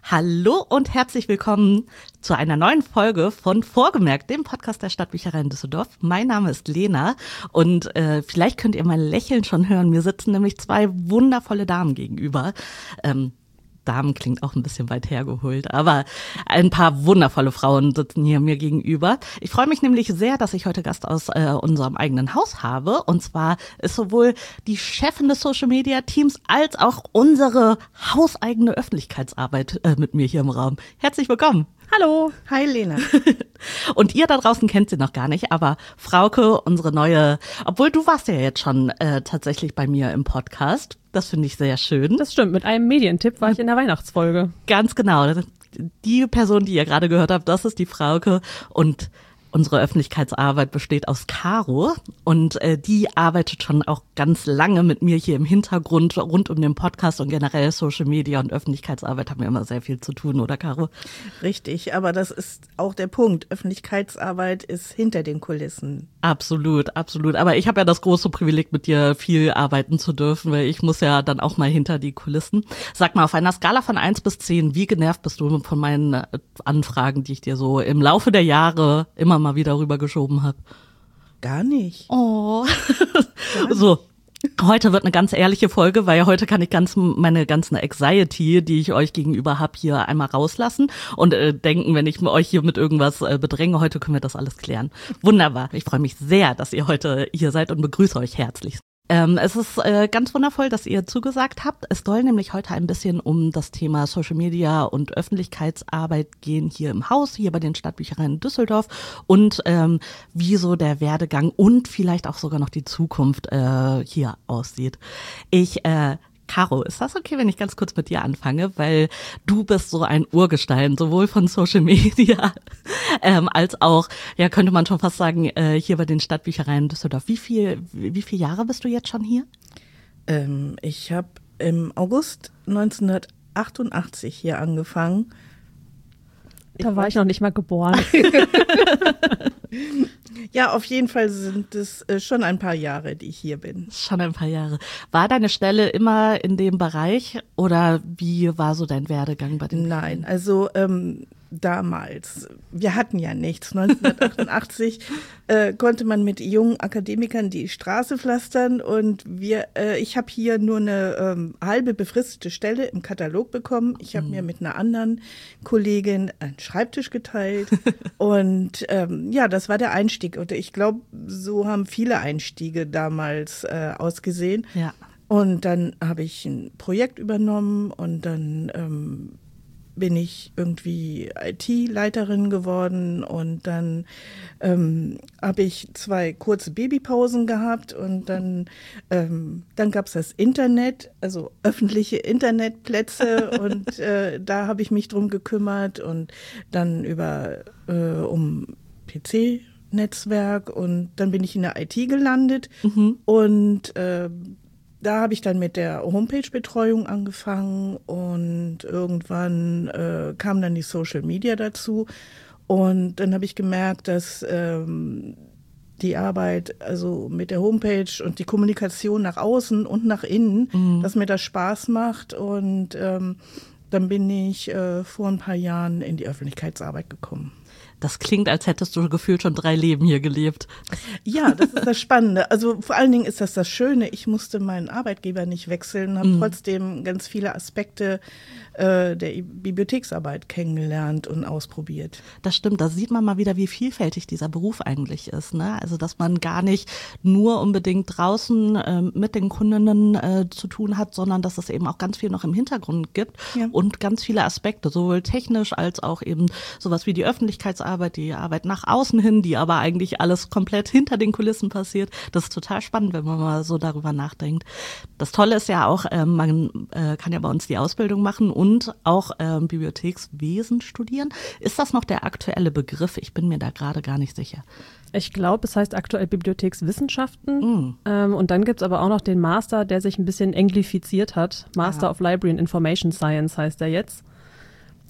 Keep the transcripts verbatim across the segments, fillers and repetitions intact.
Hallo und herzlich willkommen zu einer neuen Folge von Vorgemerkt, dem Podcast der Stadtbücherei in Düsseldorf. Mein Name ist Lena und äh, vielleicht könnt ihr mein Lächeln schon hören. Mir sitzen nämlich zwei wundervolle Damen gegenüber. Ähm, Damen klingt auch ein bisschen weit hergeholt, aber ein paar wundervolle Frauen sitzen hier mir gegenüber. Ich freue mich nämlich sehr, dass ich heute Gast aus äh, unserem eigenen Haus habe. Und zwar ist sowohl die Chefin des Social Media Teams als auch unsere hauseigene Öffentlichkeitsarbeit äh, mit mir hier im Raum. Herzlich willkommen. Hallo. Hi Lena. Und ihr da draußen kennt sie noch gar nicht, aber Frauke, unsere neue, obwohl du warst ja jetzt schon äh, tatsächlich bei mir im Podcast. Das finde ich sehr schön. Das stimmt, mit einem Medientipp war ich in der Weihnachtsfolge. Ganz genau. Die Person, die ihr gerade gehört habt, das ist die Frauke und unsere Öffentlichkeitsarbeit besteht aus Caro und äh, die arbeitet schon auch ganz lange mit mir hier im Hintergrund rund um den Podcast und generell Social Media und Öffentlichkeitsarbeit haben wir immer sehr viel zu tun, oder Caro? Richtig, aber das ist auch der Punkt. Öffentlichkeitsarbeit ist hinter den Kulissen. Absolut, absolut. Aber ich habe ja das große Privileg, mit dir viel arbeiten zu dürfen, weil ich muss ja dann auch mal hinter die Kulissen. Sag mal, auf einer Skala von eins bis zehn, wie genervt bist du von meinen Anfragen, die ich dir so im Laufe der Jahre immer mal wieder rübergeschoben habe? Gar nicht. Oh. So, heute wird eine ganz ehrliche Folge, weil heute kann ich ganz meine ganzen Anxiety, die ich euch gegenüber habe, hier einmal rauslassen und äh, denken, wenn ich euch hier mit irgendwas äh, bedränge, heute können wir das alles klären. Wunderbar. Ich freue mich sehr, dass ihr heute hier seid und begrüße euch herzlich. Ähm, es ist äh, ganz wundervoll, dass ihr zugesagt habt. Es soll nämlich heute ein bisschen um das Thema Social Media und Öffentlichkeitsarbeit gehen hier im Haus, hier bei den Stadtbüchereien in Düsseldorf und ähm, wie so der Werdegang und vielleicht auch sogar noch die Zukunft äh, hier aussieht. Ich äh, Caro, ist das okay, wenn ich ganz kurz mit dir anfange? Weil du bist so ein Urgestein, sowohl von Social Media ähm, als auch, ja könnte man schon fast sagen, äh, hier bei den Stadtbüchereien Düsseldorf. Wie viel, wie viele Jahre bist du jetzt schon hier? Ähm, ich habe im August neunzehnhundertachtundachtzig hier angefangen. Da war ich noch nicht mal geboren. Ja, auf jeden Fall sind es äh, schon ein paar Jahre, die ich hier bin. Schon ein paar Jahre. War deine Stelle immer in dem Bereich oder wie war so dein Werdegang bei den Nein, also ähm, damals, wir hatten ja nichts. neunzehnhundertachtundachtzig äh, konnte man mit jungen Akademikern die Straße pflastern und wir, äh, ich habe hier nur eine ähm, halbe befristete Stelle im Katalog bekommen. Ich habe mhm. mir mit einer anderen Kollegin einen Schreibtisch geteilt und ähm, ja, das war der Einstieg. Und ich glaube, so haben viele Einstiege damals äh, ausgesehen. Ja. Und dann habe ich ein Projekt übernommen und dann ähm, bin ich irgendwie I T-Leiterin geworden und dann ähm, habe ich zwei kurze Babypausen gehabt und dann, ähm, dann gab es das Internet, also öffentliche Internetplätze und äh, da habe ich mich drum gekümmert und dann über äh, um P C-Netzwerk und dann bin ich in der I T gelandet mhm. und äh, da habe ich dann mit der Homepage-Betreuung angefangen und irgendwann äh, kam dann die Social Media dazu und dann habe ich gemerkt, dass ähm, die Arbeit, also mit der Homepage und die Kommunikation nach außen und nach innen, mhm. dass mir das Spaß macht und ähm, dann bin ich äh, vor ein paar Jahren in die Öffentlichkeitsarbeit gekommen. Das klingt, als hättest du gefühlt schon drei Leben hier gelebt. Ja, das ist das Spannende. Also vor allen Dingen ist das das Schöne. Ich musste meinen Arbeitgeber nicht wechseln, habe mm. trotzdem ganz viele Aspekte äh, der Bibliotheksarbeit kennengelernt und ausprobiert. Das stimmt, da sieht man mal wieder, wie vielfältig dieser Beruf eigentlich ist, ne? Also dass man gar nicht nur unbedingt draußen äh, mit den Kundinnen äh, zu tun hat, sondern dass es eben auch ganz viel noch im Hintergrund gibt ja. und ganz viele Aspekte, sowohl technisch als auch eben sowas wie die Öffentlichkeitsarbeit, die Arbeit nach außen hin, die aber eigentlich alles komplett hinter den Kulissen passiert. Das ist total spannend, wenn man mal so darüber nachdenkt. Das Tolle ist ja auch, äh, man äh, kann ja bei uns die Ausbildung machen und auch äh, Bibliothekswesen studieren. Ist das noch der aktuelle Begriff? Ich bin mir da gerade gar nicht sicher. Ich glaube, es heißt aktuell Bibliothekswissenschaften. Mm. Ähm, und dann gibt es aber auch noch den Master, der sich ein bisschen anglifiziert hat. Master ah. of Library and Information Science heißt er jetzt.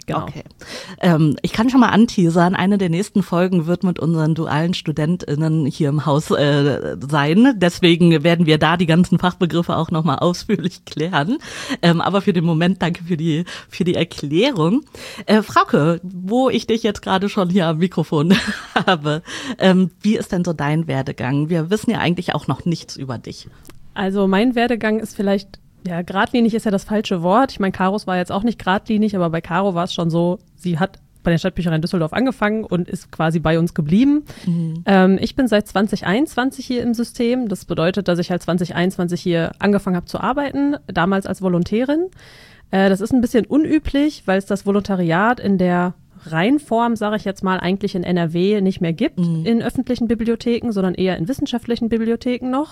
Genau. Okay. Ähm, ich kann schon mal anteasern, eine der nächsten Folgen wird mit unseren dualen StudentInnen hier im Haus äh, sein. Deswegen werden wir da die ganzen Fachbegriffe auch nochmal ausführlich klären. Ähm, aber für den Moment danke für die für die Erklärung. Äh, Frauke, wo ich dich jetzt gerade schon hier am Mikrofon habe, ähm, wie ist denn so dein Werdegang? Wir wissen ja eigentlich auch noch nichts über dich. Also mein Werdegang ist vielleicht, ja, geradlinig ist ja das falsche Wort. Ich meine, Karos war jetzt auch nicht geradlinig, aber bei Caro war es schon so, sie hat bei der Stadtbücherei Düsseldorf angefangen und ist quasi bei uns geblieben. Mhm. Ähm, ich bin seit zwanzig einundzwanzig hier im System. Das bedeutet, dass ich halt zwanzig einundzwanzig hier angefangen habe zu arbeiten, damals als Volontärin. Äh, das ist ein bisschen unüblich, weil es das Volontariat in der Reinform, sage ich jetzt mal, eigentlich in N R W nicht mehr gibt, mhm. in öffentlichen Bibliotheken, sondern eher in wissenschaftlichen Bibliotheken noch.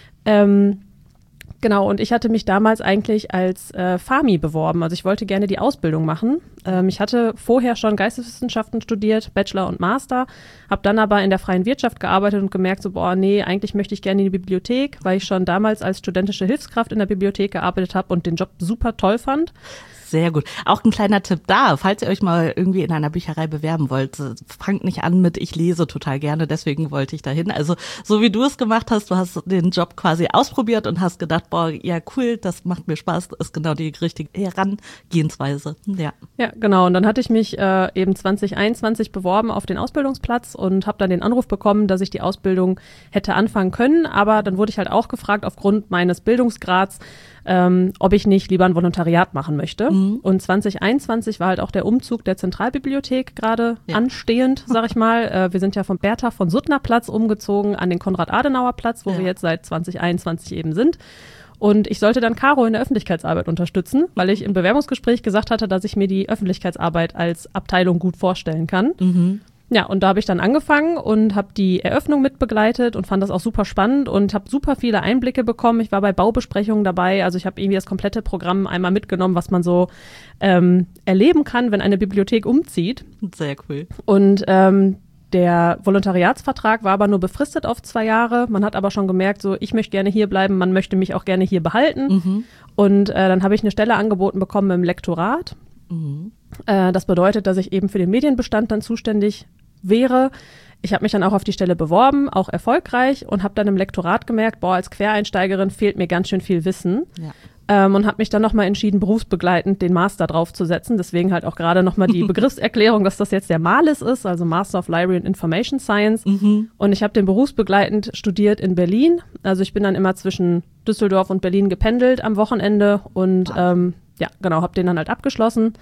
Ähm, Genau, und ich hatte mich damals eigentlich als äh, Fami beworben. Also ich wollte gerne die Ausbildung machen. Ähm, ich hatte vorher schon Geisteswissenschaften studiert, Bachelor und Master, habe dann aber in der freien Wirtschaft gearbeitet und gemerkt, so, boah, nee, eigentlich möchte ich gerne in die Bibliothek, weil ich schon damals als studentische Hilfskraft in der Bibliothek gearbeitet habe und den Job super toll fand. Sehr gut. Auch ein kleiner Tipp da, falls ihr euch mal irgendwie in einer Bücherei bewerben wollt, fangt nicht an mit ich lese total gerne, deswegen wollte ich dahin. Also so wie du es gemacht hast, du hast den Job quasi ausprobiert und hast gedacht, boah, ja cool, das macht mir Spaß, das ist genau die richtige Herangehensweise. Ja, ja genau. Und dann hatte ich mich äh, eben zwanzig einundzwanzig beworben auf den Ausbildungsplatz und habe dann den Anruf bekommen, dass ich die Ausbildung hätte anfangen können. Aber dann wurde ich halt auch gefragt, aufgrund meines Bildungsgrads, Ähm, ob ich nicht lieber ein Volontariat machen möchte. Mhm. Und zwanzig einundzwanzig war halt auch der Umzug der Zentralbibliothek gerade ja. anstehend, sag ich mal. Äh, wir sind ja vom Bertha von Suttner Platz umgezogen an den Konrad-Adenauer-Platz, wo ja. wir jetzt seit zwanzig einundzwanzig eben sind. Und ich sollte dann Caro in der Öffentlichkeitsarbeit unterstützen, weil ich im Bewerbungsgespräch gesagt hatte, dass ich mir die Öffentlichkeitsarbeit als Abteilung gut vorstellen kann. Mhm. Ja, und da habe ich dann angefangen und habe die Eröffnung mitbegleitet und fand das auch super spannend und habe super viele Einblicke bekommen. Ich war bei Baubesprechungen dabei, also ich habe irgendwie das komplette Programm einmal mitgenommen, was man so ähm, erleben kann, wenn eine Bibliothek umzieht. Sehr cool. Und ähm, der Volontariatsvertrag war aber nur befristet auf zwei Jahre. Man hat aber schon gemerkt, so ich möchte gerne hier bleiben, man möchte mich auch gerne hier behalten. Mhm. Und äh, dann habe ich eine Stelle angeboten bekommen im Lektorat. Mhm. Äh, das bedeutet, dass ich eben für den Medienbestand dann zuständig wäre. Ich habe mich dann auch auf die Stelle beworben, auch erfolgreich und habe dann im Lektorat gemerkt, boah, als Quereinsteigerin fehlt mir ganz schön viel Wissen. Ja. Ähm, und habe mich dann nochmal entschieden, berufsbegleitend den Master draufzusetzen. Deswegen halt auch gerade nochmal die Begriffserklärung, dass das jetzt der MALIS ist, also Master of Library and Information Science. Mhm. Und ich habe den berufsbegleitend studiert in Berlin. Also ich bin dann immer zwischen Düsseldorf und Berlin gependelt am Wochenende und ähm, ja, genau, habe den dann halt abgeschlossen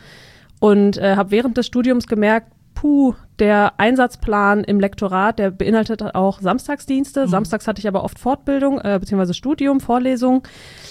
und äh, habe während des Studiums gemerkt, puh, der Einsatzplan im Lektorat, der beinhaltet auch Samstagsdienste. Mhm. Samstags hatte ich aber oft Fortbildung, äh, beziehungsweise Studium, Vorlesung.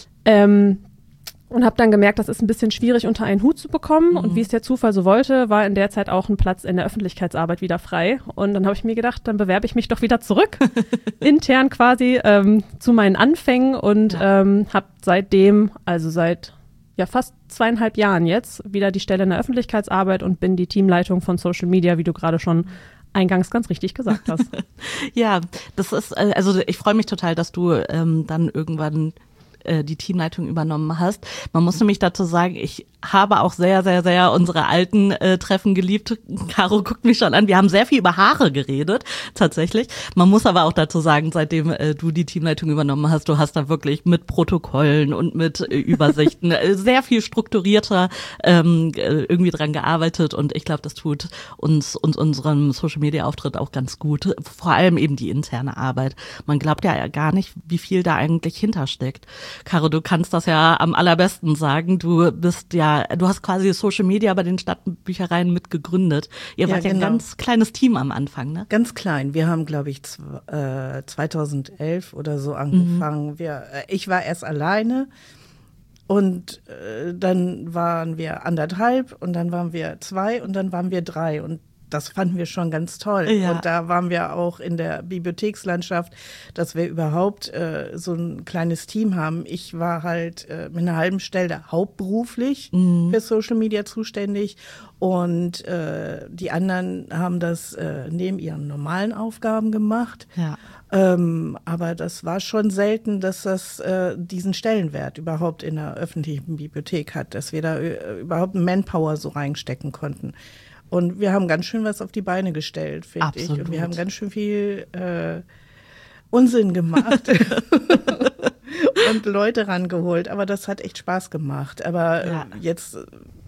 Ähm, und habe dann gemerkt, das ist ein bisschen schwierig unter einen Hut zu bekommen. Mhm. Und wie es der Zufall so wollte, war in der Zeit auch ein Platz in der Öffentlichkeitsarbeit wieder frei. Und dann habe ich mir gedacht, dann bewerbe ich mich doch wieder zurück, intern quasi ähm, zu meinen Anfängen und ja. ähm, habe seitdem, also seit ja fast zweieinhalb Jahren jetzt, wieder die Stelle in der Öffentlichkeitsarbeit und bin die Teamleitung von Social Media, wie du gerade schon eingangs ganz richtig gesagt hast. Ja, das ist, also ich freue mich total, dass du ähm, dann irgendwann äh, die Teamleitung übernommen hast. Man muss nämlich dazu sagen, ich habe auch sehr, sehr, sehr unsere alten äh, Treffen geliebt. Caro guckt mich schon an. Wir haben sehr viel über Haare geredet, tatsächlich. Man muss aber auch dazu sagen, seitdem äh, du die Teamleitung übernommen hast, du hast da wirklich mit Protokollen und mit äh, Übersichten äh, sehr viel strukturierter ähm, irgendwie dran gearbeitet und ich glaube, das tut uns, uns unserem Social-Media-Auftritt auch ganz gut. Vor allem eben die interne Arbeit. Man glaubt ja gar nicht, wie viel da eigentlich hintersteckt. Caro, du kannst das ja am allerbesten sagen. Du bist ja du hast quasi Social Media bei den Stadtbüchereien mitgegründet. Ihr wart ja, genau. ja ein ganz kleines Team am Anfang, ne? Ganz klein. Wir haben, glaube ich, äh, zweitausendelf oder so angefangen. Mhm. Wir, äh, ich war erst alleine und äh, dann waren wir anderthalb und dann waren wir zwei und dann waren wir drei und das fanden wir schon ganz toll. Ja. Und da waren wir auch in der Bibliothekslandschaft, dass wir überhaupt äh, so ein kleines Team haben. Ich war halt äh, mit einer halben Stelle hauptberuflich mhm. für Social Media zuständig und äh, die anderen haben das äh, neben ihren normalen Aufgaben gemacht. Ja. Ähm, aber das war schon selten, dass das äh, diesen Stellenwert überhaupt in der öffentlichen Bibliothek hat, dass wir da äh, überhaupt Manpower so reinstecken konnten. Und wir haben ganz schön was auf die Beine gestellt, finde ich. Und wir haben ganz schön viel äh, Unsinn gemacht und Leute rangeholt. Aber das hat echt Spaß gemacht. Aber ja. äh, jetzt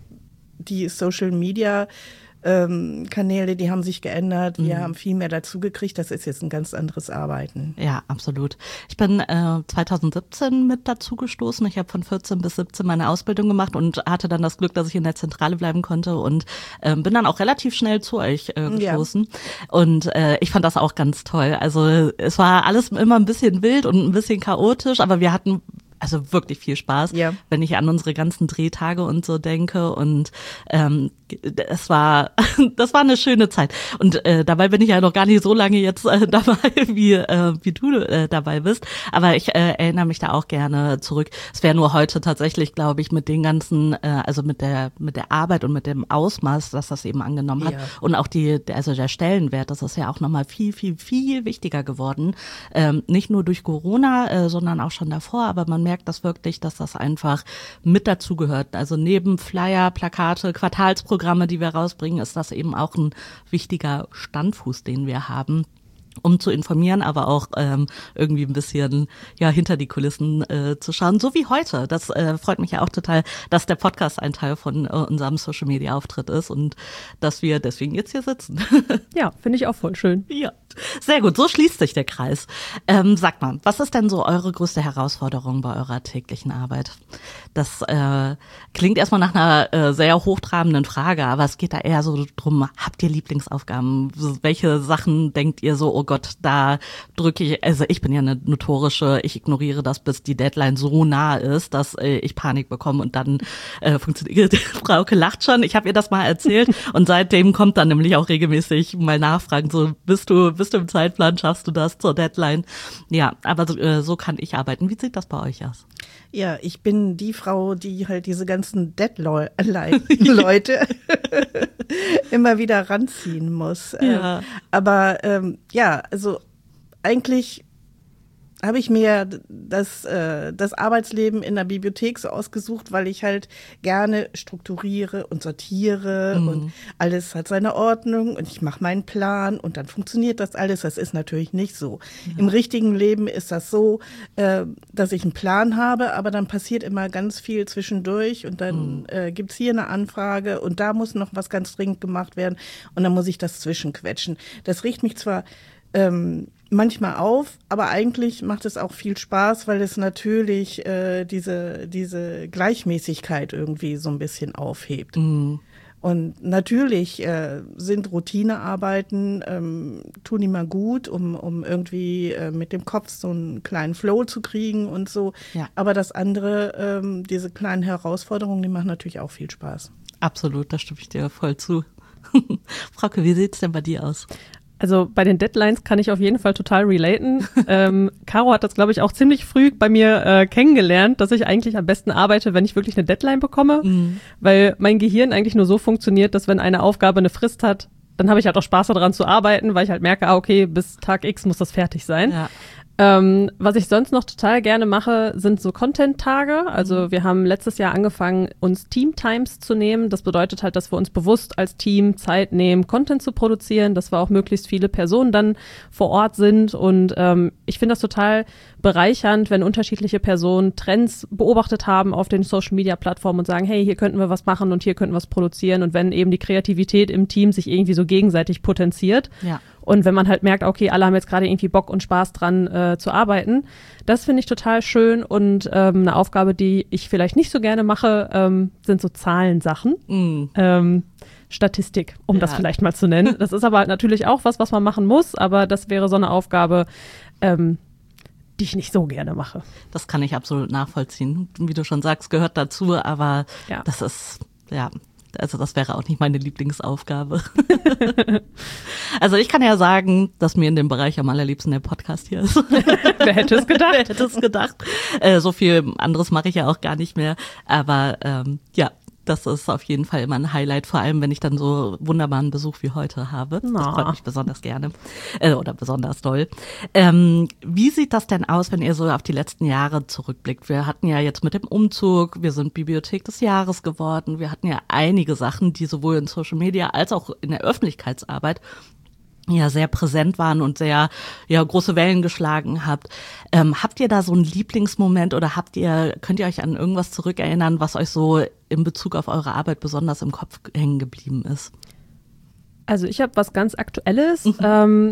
die Social Media Ähm, Kanäle, die haben sich geändert, wir mhm. haben viel mehr dazu gekriegt, das ist jetzt ein ganz anderes Arbeiten. Ja, absolut. Ich bin äh, zwanzig siebzehn mit dazu gestoßen, ich habe von vierzehn bis siebzehn meine Ausbildung gemacht und hatte dann das Glück, dass ich in der Zentrale bleiben konnte und äh, bin dann auch relativ schnell zu euch äh, gestoßen ja. und äh, ich fand das auch ganz toll. Also es war alles immer ein bisschen wild und ein bisschen chaotisch, aber wir hatten also wirklich viel Spaß, ja. wenn ich an unsere ganzen Drehtage und so denke und ähm, es war, das war eine schöne Zeit und äh, dabei bin ich ja noch gar nicht so lange jetzt äh, dabei, wie äh, wie du äh, dabei bist, aber ich äh, erinnere mich da auch gerne zurück. Es wäre nur heute tatsächlich, glaube ich, mit den ganzen, äh, also mit der mit der Arbeit und mit dem Ausmaß, dass das eben angenommen hat ja. und auch die, also der Stellenwert, das ist ja auch nochmal viel, viel, viel wichtiger geworden, ähm, nicht nur durch Corona, äh, sondern auch schon davor, aber man merkt das wirklich, dass das einfach mit dazugehört. Also neben Flyer, Plakate, Quartalsprogramme, die wir rausbringen, ist das eben auch ein wichtiger Standfuß, den wir haben, um zu informieren, aber auch ähm, irgendwie ein bisschen ja hinter die Kulissen äh, zu schauen, so wie heute. Das äh, freut mich ja auch total, dass der Podcast ein Teil von äh, unserem Social-Media-Auftritt ist und dass wir deswegen jetzt hier sitzen. Ja, finde ich auch voll schön. Ja, sehr gut. So schließt sich der Kreis. Ähm, sagt mal, was ist denn so eure größte Herausforderung bei eurer täglichen Arbeit? Das äh, klingt erstmal nach einer äh, sehr hochtrabenden Frage, aber es geht da eher so drum, habt ihr Lieblingsaufgaben? Welche Sachen denkt ihr so, oh Gott, da drücke ich, also ich bin ja eine notorische, ich ignoriere das, bis die Deadline so nah ist, dass äh, ich Panik bekomme und dann äh, funktioniert. Frauke lacht schon, ich habe ihr das mal erzählt und seitdem kommt dann nämlich auch regelmäßig mal Nachfragen, so bist du, bist du im Zeitplan, schaffst du das zur Deadline? Ja, aber so, äh, so kann ich arbeiten. Wie sieht das bei euch aus? Ja, ich bin die Frau, die halt diese ganzen Deadline-Leute immer wieder ranziehen muss. Ja. Ähm, aber ähm, ja, also eigentlich habe ich mir das, äh, das Arbeitsleben in der Bibliothek so ausgesucht, weil ich halt gerne strukturiere und sortiere mhm. und alles hat seine Ordnung und ich mache meinen Plan und dann funktioniert das alles. Das ist natürlich nicht so. Ja. Im richtigen Leben ist das so, äh, dass ich einen Plan habe, aber dann passiert immer ganz viel zwischendurch und dann mhm. äh, gibt's hier eine Anfrage und da muss noch was ganz dringend gemacht werden und dann muss ich das zwischenquetschen. Das riecht mich zwar ähm, manchmal auf, aber eigentlich macht es auch viel Spaß, weil es natürlich äh, diese diese Gleichmäßigkeit irgendwie so ein bisschen aufhebt. Mhm. Und natürlich äh, sind Routinearbeiten, ähm, tun immer gut, um um irgendwie äh, mit dem Kopf so einen kleinen Flow zu kriegen und so. Ja. Aber das andere, ähm, diese kleinen Herausforderungen, die machen natürlich auch viel Spaß. Absolut, da stimme ich dir voll zu. Frauke, wie sieht's denn bei dir aus? Also bei den Deadlines kann ich auf jeden Fall total relaten. ähm, Caro hat das, glaube ich, auch ziemlich früh bei mir äh, kennengelernt, dass ich eigentlich am besten arbeite, wenn ich wirklich eine Deadline bekomme, mhm. weil mein Gehirn eigentlich nur so funktioniert, dass wenn eine Aufgabe eine Frist hat, dann habe ich halt auch Spaß daran zu arbeiten, weil ich halt merke, ah, okay, bis Tag X muss das fertig sein. Ja. Ähm, was ich sonst noch total gerne mache, sind so Content-Tage. Also wir haben letztes Jahr angefangen, uns Team-Times zu nehmen. Das bedeutet halt, dass wir uns bewusst als Team Zeit nehmen, Content zu produzieren, dass wir auch möglichst viele Personen dann vor Ort sind. Und ähm, ich finde das total bereichernd, wenn unterschiedliche Personen Trends beobachtet haben auf den Social-Media-Plattformen und sagen, hey, hier könnten wir was machen und hier könnten wir was produzieren. Und wenn eben die Kreativität im Team sich irgendwie so gegenseitig potenziert. Ja. Und wenn man halt merkt, okay, alle haben jetzt gerade irgendwie Bock und Spaß dran äh, zu arbeiten, das finde ich total schön. Und ähm, eine Aufgabe, die ich vielleicht nicht so gerne mache, ähm, sind so Zahlensachen. Mm. Ähm, Statistik, um ja. das vielleicht mal zu nennen. Das ist aber natürlich auch was, was man machen muss, aber das wäre so eine Aufgabe, ähm, die ich nicht so gerne mache. Das kann ich absolut nachvollziehen. Wie du schon sagst, gehört dazu, aber ja. das ist, ja, also das wäre auch nicht meine Lieblingsaufgabe. Also ich kann ja sagen, dass mir in dem Bereich am allerliebsten der Podcast hier ist. Wer hätte es gedacht? Wer hätte es gedacht? Äh, so viel anderes mache ich ja auch gar nicht mehr. Aber ähm, ja, Das ist auf jeden Fall immer ein Highlight, vor allem wenn ich dann so wunderbaren Besuch wie heute habe. Das Na. freut mich besonders gerne äh, oder besonders doll. Ähm, wie sieht das denn aus, wenn ihr so auf die letzten Jahre zurückblickt? Wir hatten ja jetzt mit dem Umzug, wir sind Bibliothek des Jahres geworden, wir hatten ja einige Sachen, die sowohl in Social Media als auch in der Öffentlichkeitsarbeit ja sehr präsent waren und sehr ja große Wellen geschlagen habt. Ähm, habt ihr da so einen Lieblingsmoment oder habt ihr könnt ihr euch an irgendwas zurückerinnern, was euch so in Bezug auf eure Arbeit besonders im Kopf hängen geblieben ist? Also ich habe was ganz Aktuelles. Mhm. Ähm,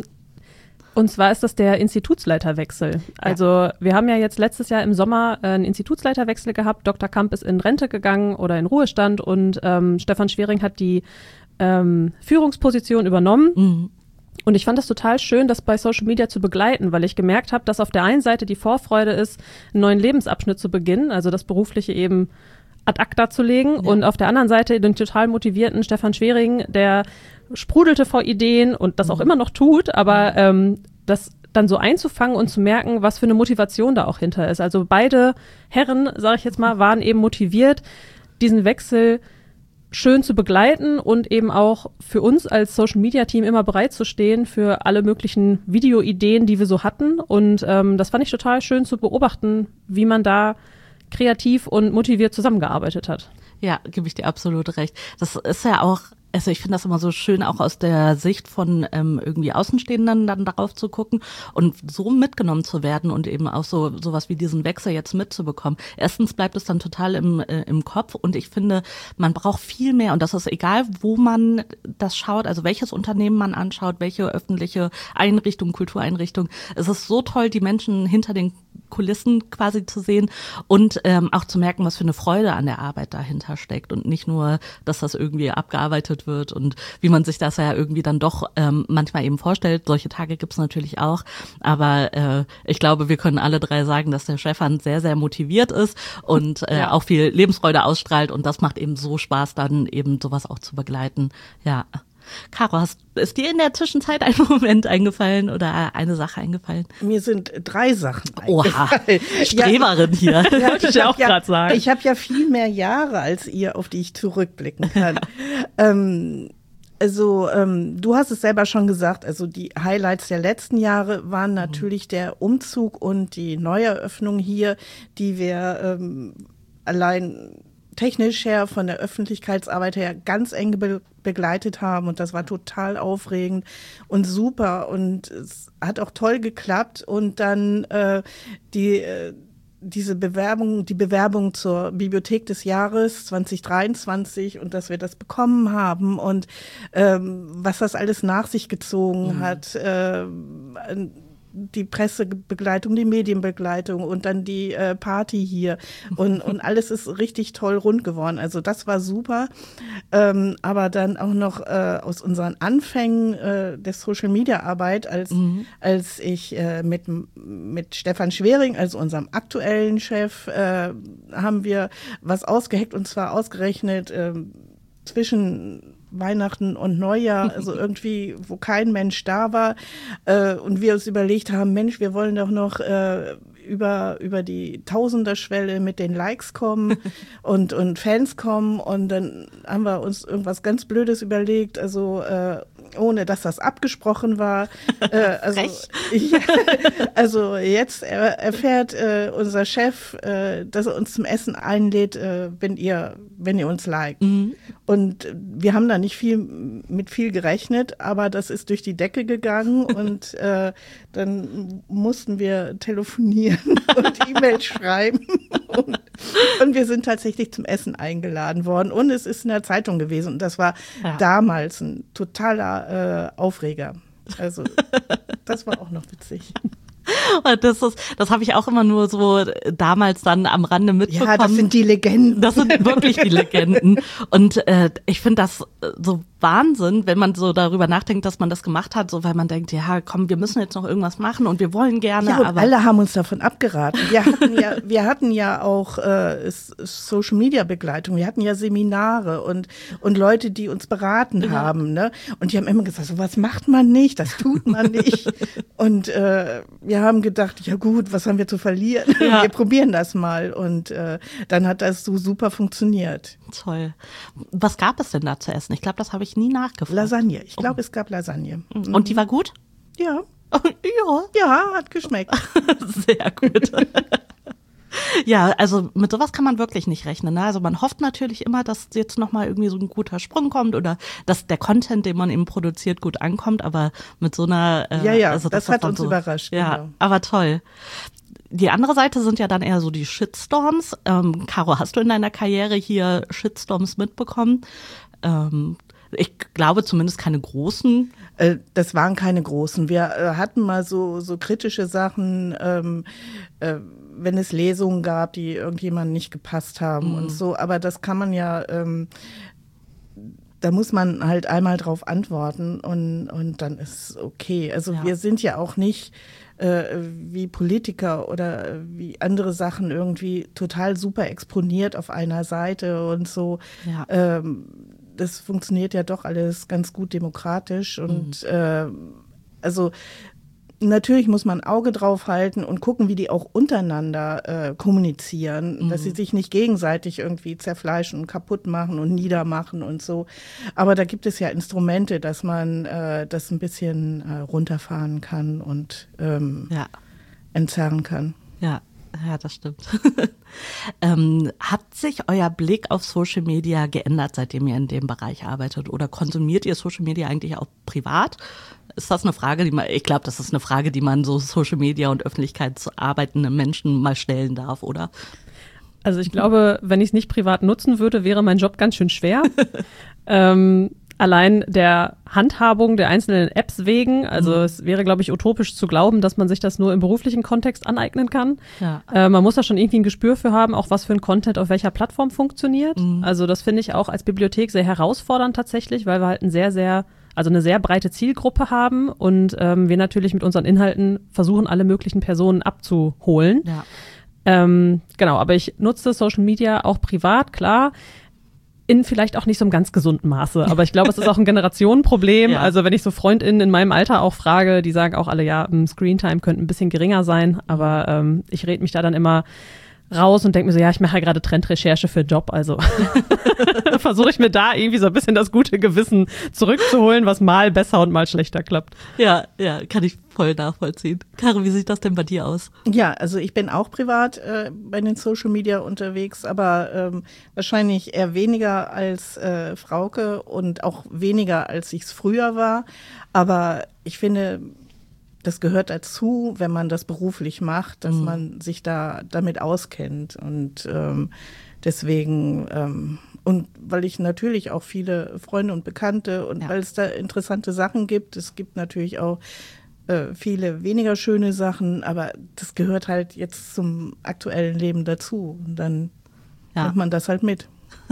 und zwar ist das der Institutsleiterwechsel. Also ja. wir haben ja jetzt letztes Jahr im Sommer einen Institutsleiterwechsel gehabt. Doktor Kamp ist in Rente gegangen oder in Ruhestand und ähm, Stefan Schwering hat die ähm, Führungsposition übernommen. Mhm. Und ich fand das total schön, das bei Social Media zu begleiten, weil ich gemerkt habe, dass auf der einen Seite die Vorfreude ist, einen neuen Lebensabschnitt zu beginnen, also das Berufliche eben ad acta zu legen. Ja. Und auf der anderen Seite den total motivierten Stefan Schwering, der sprudelte vor Ideen und das auch immer noch tut, aber ähm, das dann so einzufangen und zu merken, was für eine Motivation da auch hinter ist. Also beide Herren, sage ich jetzt mal, waren eben motiviert, diesen Wechsel schön zu begleiten und eben auch für uns als Social-Media-Team immer bereit zu stehen für alle möglichen Videoideen, die wir so hatten. Und ähm, das fand ich total schön zu beobachten, wie man da kreativ und motiviert zusammengearbeitet hat. Ja, gebe ich dir absolut recht. Das ist ja auch, also ich finde das immer so schön, auch aus der Sicht von ähm, irgendwie Außenstehenden dann darauf zu gucken und so mitgenommen zu werden und eben auch so sowas wie diesen Wechsel jetzt mitzubekommen. Erstens bleibt es dann total im äh, im Kopf und ich finde, man braucht viel mehr und das ist egal, wo man das schaut, also welches Unternehmen man anschaut, welche öffentliche Einrichtung, Kultureinrichtung. Es ist so toll, die Menschen hinter den Kulissen quasi zu sehen und ähm, auch zu merken, was für eine Freude an der Arbeit dahinter steckt und nicht nur, dass das irgendwie abgearbeitet wird und wie man sich das ja irgendwie dann doch ähm, manchmal eben vorstellt. Solche Tage gibt's natürlich auch, aber äh, ich glaube, wir können alle drei sagen, dass der Stefan sehr, sehr motiviert ist und äh, ja. auch viel Lebensfreude ausstrahlt und das macht eben so Spaß, dann eben sowas auch zu begleiten. Ja. Caro, hast, ist dir in der Zwischenzeit ein Moment eingefallen oder eine Sache eingefallen? Mir sind drei Sachen Oha, Streberin ja, hier, ja, wollte ich ja auch gerade sagen. Ich habe ja viel mehr Jahre als ihr, auf die ich zurückblicken kann. ähm, also ähm, du hast es selber schon gesagt, also die Highlights der letzten Jahre waren natürlich mhm. der Umzug und die Neueröffnung hier, die wir ähm, allein technisch her, von der Öffentlichkeitsarbeit her ganz eng be- begleitet haben und das war total aufregend und super und es hat auch toll geklappt und dann äh, die äh, diese Bewerbung, die Bewerbung zur Bibliothek des Jahres zwanzig dreiundzwanzig und dass wir das bekommen haben und ähm, was das alles nach sich gezogen mhm. hat, äh, die Pressebegleitung, die Medienbegleitung und dann die äh, Party hier und und alles ist richtig toll rund geworden. Also das war super, ähm, aber dann auch noch äh, aus unseren Anfängen äh, der Social-Media-Arbeit, als mhm. als ich äh, mit mit Stefan Schwering, also unserem aktuellen Chef, äh, haben wir was ausgeheckt und zwar ausgerechnet äh, zwischen Weihnachten und Neujahr, also irgendwie, wo kein Mensch da war äh, und wir uns überlegt haben, Mensch, wir wollen doch noch äh, über über die Tausenderschwelle mit den Likes kommen und und Fans kommen und dann haben wir uns irgendwas ganz Blödes überlegt, also äh, ohne dass das abgesprochen war. Äh, also, ich, also jetzt erfährt äh, unser Chef, äh, dass er uns zum Essen einlädt, äh, wenn ihr wenn ihr uns liked. Mhm. Und wir haben da nicht viel mit viel gerechnet, aber das ist durch die Decke gegangen und äh, dann mussten wir telefonieren und E-Mail schreiben und, und wir sind tatsächlich zum Essen eingeladen worden und es ist in der Zeitung gewesen und das war ja. damals ein totaler äh, Aufreger. Also das war auch noch witzig. Das ist, das habe ich auch immer nur so damals dann am Rande mitbekommen. Ja, das sind die Legenden. Das sind wirklich die Legenden. Und äh, ich finde das so Wahnsinn, wenn man so darüber nachdenkt, dass man das gemacht hat, so weil man denkt, ja, komm, wir müssen jetzt noch irgendwas machen und wir wollen gerne. Ja, und aber alle haben uns davon abgeraten. Wir hatten ja, wir hatten ja auch äh, Social Media Begleitung, wir hatten ja Seminare und und Leute, die uns beraten ja. haben, ne? Und die haben immer gesagt, so was macht man nicht, das tut man nicht. Und äh, wir haben haben gedacht, ja gut, was haben wir zu verlieren? Ja. Wir probieren das mal. Und äh, dann hat das so super funktioniert. Toll. Was gab es denn da zu essen? Ich glaube, das habe ich nie nachgefragt. Lasagne. Ich glaube, oh. es gab Lasagne. Mhm. Und die war gut? Ja. Ja. Ja, hat geschmeckt. Sehr gut. Ja, also mit sowas kann man wirklich nicht rechnen. Ne? Also man hofft natürlich immer, dass jetzt nochmal irgendwie so ein guter Sprung kommt oder dass der Content, den man eben produziert, gut ankommt. Aber mit so einer... Äh, ja, ja, also das, das hat uns so, überrascht. Ja, genau. Aber toll. Die andere Seite sind ja dann eher so die Shitstorms. Ähm, Caro, hast du in deiner Karriere hier Shitstorms mitbekommen? Ähm, ich glaube zumindest keine großen. Äh, das waren keine großen. Wir äh, hatten mal so, so kritische Sachen, ähm, äh, wenn es Lesungen gab, die irgendjemandem nicht gepasst haben mhm. und so. Aber das kann man ja, ähm, da muss man halt einmal drauf antworten und, und dann ist es okay. Also ja. wir sind ja auch nicht äh, wie Politiker oder wie andere Sachen irgendwie total super exponiert auf einer Seite und so. Ja. Ähm, das funktioniert ja doch alles ganz gut demokratisch und mhm. äh, also natürlich muss man ein Auge drauf halten und gucken, wie die auch untereinander äh, kommunizieren, mhm. dass sie sich nicht gegenseitig irgendwie zerfleischen und kaputt machen und niedermachen und so. Aber da gibt es ja Instrumente, dass man äh, das ein bisschen äh, runterfahren kann und ähm, ja. entzerren kann. Ja. Ja, das stimmt. ähm, hat sich euer Blick auf Social Media geändert, seitdem ihr in dem Bereich arbeitet? Oder konsumiert ihr Social Media eigentlich auch privat? Ist das eine Frage, die man, ich glaube, das ist eine Frage, die man so Social Media und öffentlichkeitsarbeitenden Menschen mal stellen darf, oder? Also ich glaube, wenn ich es nicht privat nutzen würde, wäre mein Job ganz schön schwer. ähm, Allein der Handhabung der einzelnen Apps wegen, also mhm. es wäre, glaube ich, utopisch zu glauben, dass man sich das nur im beruflichen Kontext aneignen kann. Ja. Äh, man muss da schon irgendwie ein Gespür für haben, auch was für ein Content auf welcher Plattform funktioniert. Mhm. Also das finde ich auch als Bibliothek sehr herausfordernd tatsächlich, weil wir halt ein sehr, sehr, also eine sehr breite Zielgruppe haben und ähm, wir natürlich mit unseren Inhalten versuchen, alle möglichen Personen abzuholen. Ja. Ähm, genau, aber ich nutze Social Media auch privat, klar. In vielleicht auch nicht so einem ganz gesunden Maße. Aber ich glaube, es ist auch ein Generationenproblem. Ja. Also wenn ich so FreundInnen in meinem Alter auch frage, die sagen auch alle, ja, Screentime könnte ein bisschen geringer sein. Aber ähm, ich rede mich da dann immer raus und denke mir so, ja, ich mache ja gerade Trendrecherche für Job. Also versuche ich mir da irgendwie so ein bisschen das gute Gewissen zurückzuholen, was mal besser und mal schlechter klappt. Ja, ja, kann ich voll nachvollziehen. Caro, wie sieht das denn bei dir aus? Ja, also ich bin auch privat äh, bei den Social Media unterwegs, aber ähm, wahrscheinlich eher weniger als äh, Frauke und auch weniger, als ich es früher war. Aber ich finde, das gehört dazu, wenn man das beruflich macht, dass mhm. man sich da damit auskennt. Und ähm, deswegen, ähm, und weil ich natürlich auch viele Freunde und Bekannte und ja. weil es da interessante Sachen gibt, es gibt natürlich auch äh, viele weniger schöne Sachen, aber das gehört halt jetzt zum aktuellen Leben dazu. Und dann ja. nimmt man das halt mit.